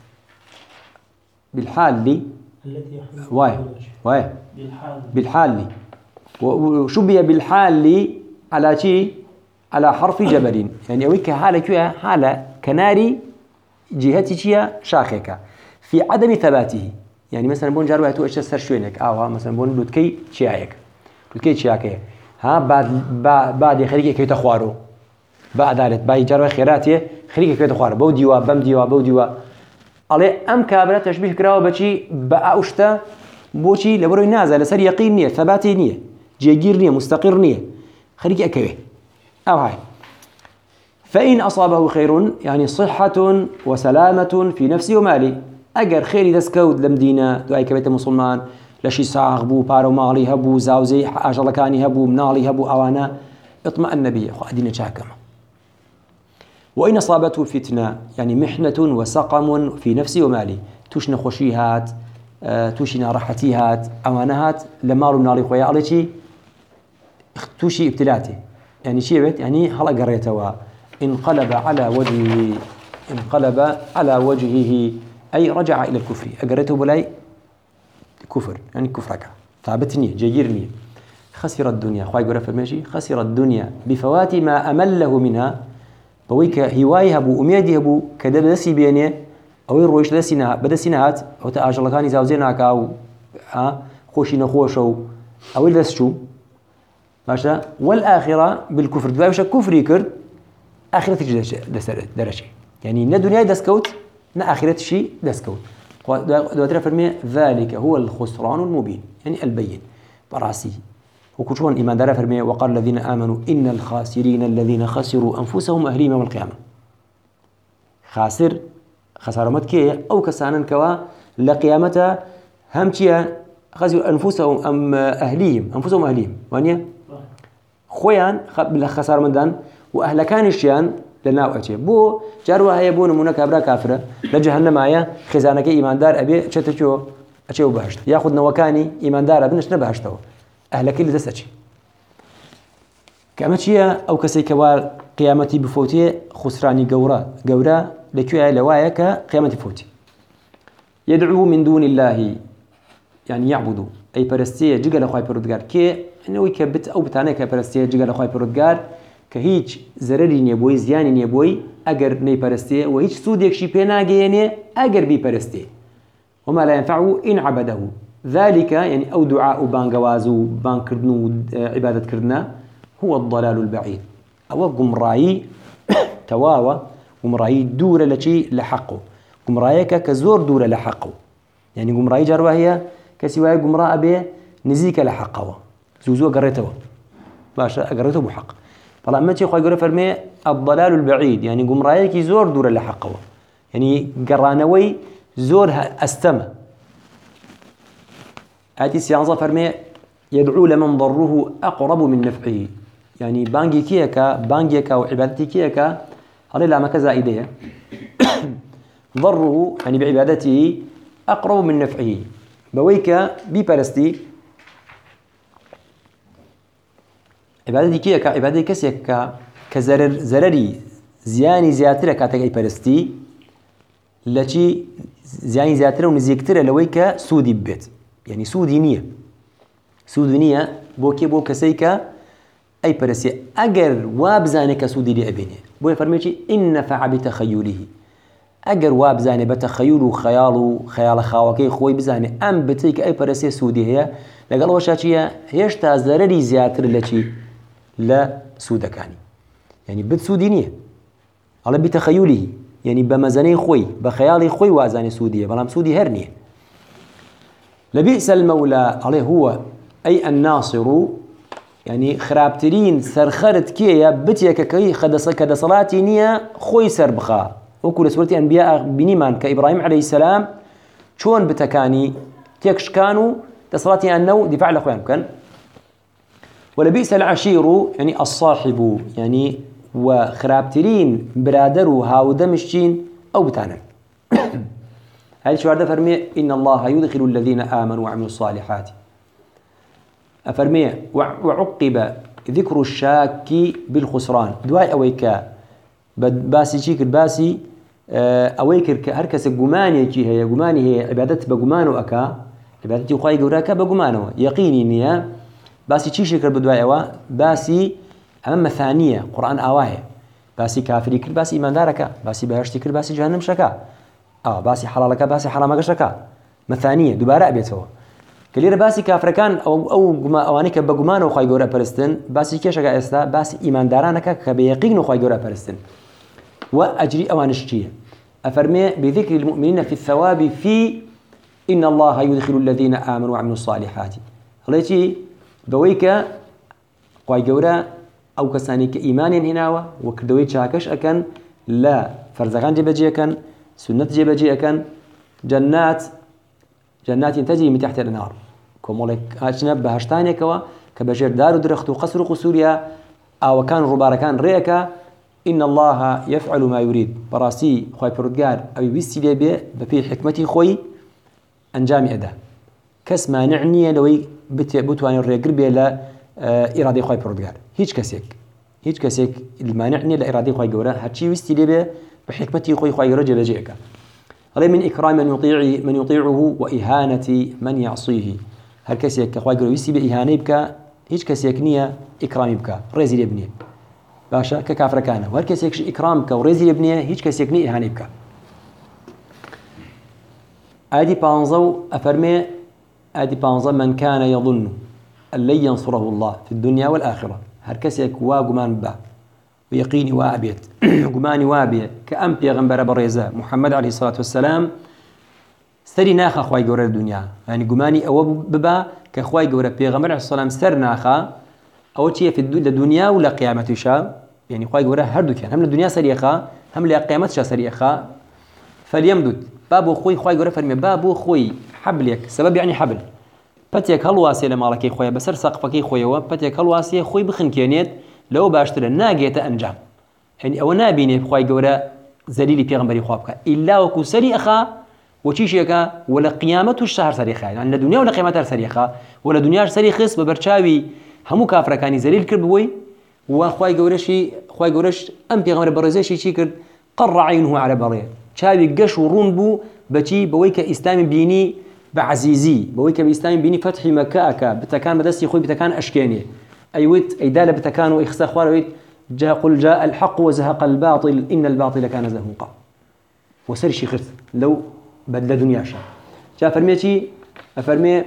بالحال التي واي بالحال وشبه بالحال على شيء على حرف جبل يعني أويك حالة كناري جهتي شيء شاخك في عدم ثباته يعني مثلا بون جارو هتو اشتسر شوينك مثلا بون لوتكي شياك ها بعد خليك كي تخوارو بعد ذلك باي جارو خيراتي خليك كي تخوارو بو ديوا على ام كابره تشبيه كراو بشي باوشتا بوشي لبروي نازل لسر يقين نيه ثباتي نيه جيجير نيه مستقر نيه خليك اكوي او هاي فإن أصابه خير يعني صحة وسلامة في نفسه وماله أجر خير دسكود لمدينة دعاء كبيت مسلمان لشي ساغ بو بارو مالي هبو زاوزي أجلكاني هبو منالي هبو أوانا اطمأن به أخو أدينا شاكما وإن أصابته فتنة يعني محنة وسقم في نفسه وماله توشنا خشيهات توشنا راحتيهات أوانهات لمارو منالي خويا عليكي توشي ابتلاته يعني شي بيت يعني هلا قريتوا انقلب على وجهه أي رجع إلى الكفر أقريته بلاي كفر يعني كفرك ثابتني جيرني خسر الدنيا خواهي قرأ فرميشي خسر الدنيا بفوات ما أمله منها بويك هواي هبو أميدي هبو كده بدسي بيني أو يرويش بدسي نهات أو تأجل كاني زاوزيناك أو خوشي نخوشو أو الدسشو ماشا والآخرة بالكفر دوايوش كفري كرد آخرتك درجة يعني نا دنيا دسكوت نا آخرت شيء دسكوت دواتنا فرمي ذلك هو الخسران المبين يعني البين براسي وكشون إيمان دارا فرمي وقال الذين آمنوا إن الخاسرين الذين خسروا أنفسهم أهليهم يوم القيامة خسارة متكية أو كسانا كوا لقيامته همتيا خسروا أنفسهم أم أهليهم أنفسهم أهليهم وانيا خۆیان لە خەسارمەندان و ئەهلەکانیشیان لەناو ئەچێ بۆ جاروە هەیە بۆ نمونە کابرا کافرە لە جەهەنەمایە خێزانەکەی ئیماندار ئەبێ چێتەکوێ ئەچێ و بەهشت یاخود نەوەکانی ئیماندارە بنشنە بەهشتەوە ئەهلەکەی لەدەست ئەچێ کە ئەمە چییە؟ ئەو کەسێک کەوا قیامەتی بفۆتێ خسرانی گەورە لەکوێیە لەوایە کە قیامەتی فۆتی يدعو من دون الله يعني يعبدوا أي پرستية جگە لە خوای پەروەردگار کێ ئەوەی کە بت ئەو بتانەیە کە پەرستیە جگە لە خوای پەروەردگار کە هیچ زەرەری نییە بۆی زیانی نییە بۆی ئەگەر نەیپەرستێ و هیچ سوودێکشی پێ ناگەیەنێ ئەگەر بیپەرستێ وما لا ينفعه إن عبده ذلك يعني أو دعاء بانگواز و بانکردن و عبادتکردن هو الضلال البعيد أو گمڕایی تەواوە گمڕایی دوورە لە چی لە حەق و گمڕایەکە کە زۆر دوورە لە حەق و يعني گمڕایی جاروە هەیە کەسی وایە گمڕا ئەبێ نزیکە لە حەقەوە زوو گەڕێتەوە باشە ئەگەڕێتەوە بۆ حەق بەڵام ئەمە چی خوای گەورە فەرمێ الضلال البعيد يعني گمڕایەکی زۆر دوورە لە حەقەوە يعني گەڕانەوەی زۆر ئەستەمە ئاەتی سیانزە فەرمێ يدعو لمن ضره أقرب من نفعه يعني بانگی کیەکە بانگێکە و عیبادەتی کیەکە هەڵێ لامەکە زائیدەیە ضره يعني بعبادته أقرب من نفعه بويك بيبرستي عبادتي كي عبادتي كسيك كزرري زياني زياتر كاتك أي برستي لشي زياني زياتر ونزيكتر لويك سودي بيت يعني سودي نية بوكي بو كسيك أي برستي أجر وابزانك سودي لأبيني بو يفرميشي إن نفع بتخيله ئەگەر وا بزانێ بە تەخەیول و خەیاڵ و خەیاڵە خاوەکەی خۆی بزانێ ئەم بتەی کە ئەی پەرستێ سوودی هەیە لەگەڵ ئەوەشا چییە هێشتا زەرەری زیاتر لە چی لە سوودەکانی یعنی بت سوودی نییە ئەڵێ بتەخەیولی یعنی بە مەزەنەی خۆی بە خەیاڵی خۆی وازانێ سوودیە بەڵام سوودی هەر نییە لەبئس المەولى ئەڵێ هو ئەی الناصر يعني خراپترین سەرخەرت کێیە بتێکە کە دەسەڵاتی نییە خۆی سەر بخا وەکو لە سورەتی ئەنبیا بینیمان کە ئیبراهیم عەلەیهی سەلام چۆن بتەکانی تێکشکان و دەسەڵاتیان نە و دیفاع لە خۆیان بکەن ولبئس العشير يعني الصاحب يعني وخرابترين برادر وهاودمشين أو بتانا هذه شواردة فرمي إن الله يدخل الذين آمنوا وعملوا الصالحات أفرمي وعقب ذكر الشاك بالخسران دواي أويكا باسي شيك الباسي أويكر كهركس جماني كي هي جماني هي عبادة بجمانو أكا عبادتي وخاي جوراكا بجمانو يقيني نيا باسي شي شكر بدواي أوا باسي أمام ثانية قرآن آواية باسي كافري كل باسي إيمان داركا باسي بهشتي كل باسي جهنم شكا باسي حلالكا باسي حرامك شكا مثانية دوباره أبيتوا كلير باسي كافركان أو أوانيك بجمانو خاي جورا برستن باسي كيشكا إستا باسي إيمان دارانكا كبيقين خاي جورا برستن وأجري أوانشتيه أفرمي بذكر المؤمنين في الثواب في إن الله يدخل الذين آمنوا وعملوا الصالحات هلتي بويكا قوي جورا أو كساني كإيمان هناوة وكردوي شاكش أكن لا فرزغان جبجي أكن سنة جبجي أكن جنات تجري من تحت الأنهار كمولك هاشنا بهشتاني كوا كبشر دار درخت وقصر قصوريا أو كان رباركان ريكا إن الله يفعل ما يريد براسي خوي بردقار أو يبستي لي بفي حكمتي خوي أنجامي أدا كس ما نعني لوي بتواني الرجل بلا إرادة خوي بردقار هيج كسيك المانعني لإرادة خوي جورا هاتشي يبستي لي بحكمتي خوي رجل جيك هذا من إكرام من يطيعه وإهانة من يعصيه هل كسيك خوي جورا يبستي بإهانة بك هيج كسيك نية إكرامي بك رزي لابني باشا ككافر كان وهر كسيك إكرامك ورزي لابنيه هيج كسيك نية إهانة بك آدي بانزو أفرمي آدي بانزو من كان يظن أن لن ينصره الله في الدنيا والآخرة هر كسيك واقمان با ويقيني وابيت قماني وابيت كأم بيغنبر بريزا محمد عليه الصلاة والسلام سري ناخا خواي قورة الدنيا يعني قماني أو ببا كخواي قورة بيغنبر عليه الصلاة والسلام سر ناخا أو شيء في الدنيا ولا قيامة شاب يعني خواي قورة هردو كان هم الدنيا سريخا هم لقيامة شا سريخا فليمدد بابو خوي خواي قورة فرمي بابو خوي حبلك سبب يعني حبل پەتێک هەڵواسێ لە ماڵەکەی خۆیە بەسەر سەقفەکەی خۆیەوە پەتێک هەڵواسێ خۆی بخنکێنێت لەوە باشترە ناگێتە ئەنجام هەنی ئەوە نابینێ خی گەورە زەلیلی پێغەمبەری خوا بکە ئیلا وەکو سەری ئەخا وەچیشێکە و لە قیامەت و شەهر سەری خایان لە دنیا و لە قیامەت هەر سەریخا و لە دنیاش سەری خست بە بەرچاوی هەموو کافرەکانی زەلیل کرد بووی و خی گەورەش ئەم پێغەمبەر بەڕێزێشی چی کرد قەڕ عینه على بەڕێ چاوی گەش و ڕوون بوو بەچی بەوەی کە ئیسلامی بینی بە عەزیزی بەوەی کە ئیسلامی بینی فەتحی مەکە ئەکا بتەکان بەدەستی خۆی بتەکان ئەشکێنێ ئەیوت ئەیدا لە بتەکان و ئیخسە خوارەوەیت قل جاء الحق وزهق الباطل إن الباطل كان زهوقا وسرشي خرت لو بدل دنيا شا جاء فرميتي أفرمي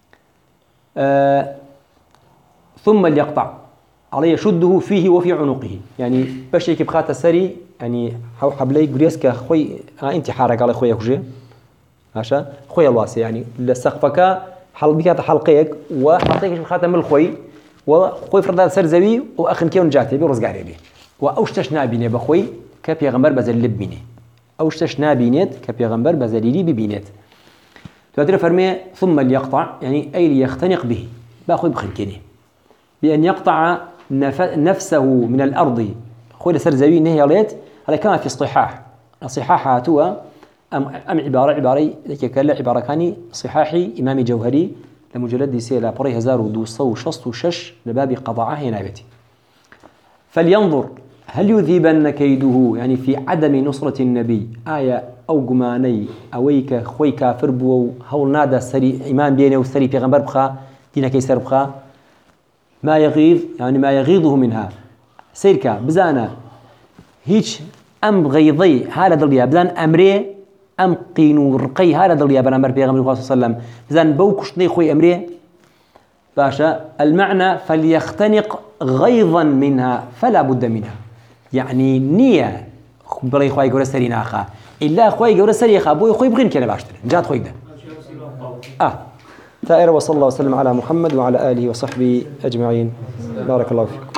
ثم ليقطع عليه يشده فيه وفي عنقه يعني باش هيك بخات السري يعني حبلي بريسك خوي انت حارق على خويا كوجي هاشا خويا الواسي يعني لسقفك حلبك حلقيك وحلقيك بخاتم الخوي وخوي فرض سر زوي واخن كيون جاتي برزقاري بي واوشتش نابيني بخوي كبيغمبر بزل بيني اوشتش نابينيت كبيغمبر بزليلي ببينيت تقدر فرمي ثم ليقطع يعني اي ليختنق به باخوي بخنكني بان يقطع نفسه من الارض خوي سر زوي نهي ليت هذا كان في صحاح الصحاح هاتوا ام عباره ذيك كلا عباره كاني صحاحي امام جوهري لمجلد سيلا بري 1266 لباب قضاءه نابتي فلينظر هل يذيبن كيده يعني في عدم نصرة النبي آية أو جماني أويك خوي كافر بو هول نادا سري إيمان بينه وسري في غنبر بخا دينا كيسر بخا ما يغيظ يعني ما يغيظه منها سيركا بزانا هيج أم غيظي هذا دليا بزان أمري أم قينو رقي هذا دليا بنامر بيغمبر صلى الله عليه وسلم بزان بوكشني خوي أمري باشا المعنى فليختنق غيظا منها فلا بد منها يعني نية بلي خوي جورا سرينا أخا إلا خوي جورا سري أخا بوي خوي بغين كنا باشتر جات خوي ده ثائر وصلى الله وسلم على محمد وعلى آله وصحبه أجمعين بارك الله فيكم.